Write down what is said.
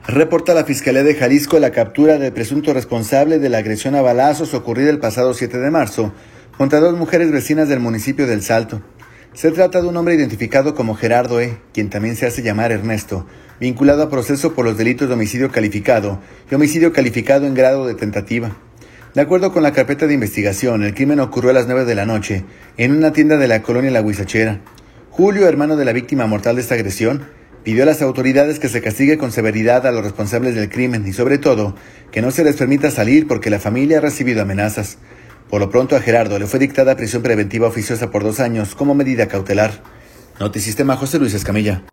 Reporta la Fiscalía de Jalisco la captura del presunto responsable de la agresión a balazos ocurrida el pasado 7 de marzo contra dos mujeres vecinas del municipio del Salto. Se trata de un hombre identificado como Gerardo E., quien también se hace llamar Ernesto, vinculado a proceso por los delitos de homicidio calificado y homicidio calificado en grado de tentativa. De acuerdo con la carpeta de investigación, el crimen ocurrió a las 9 de la noche en una tienda de la colonia La Huizachera. Julio, hermano de la víctima mortal de esta agresión, pidió a las autoridades que se castigue con severidad a los responsables del crimen y, sobre todo, que no se les permita salir porque la familia ha recibido amenazas. Por lo pronto, a Gerardo le fue dictada prisión preventiva oficiosa por 2 años como medida cautelar. Notisistema, José Luis Escamilla.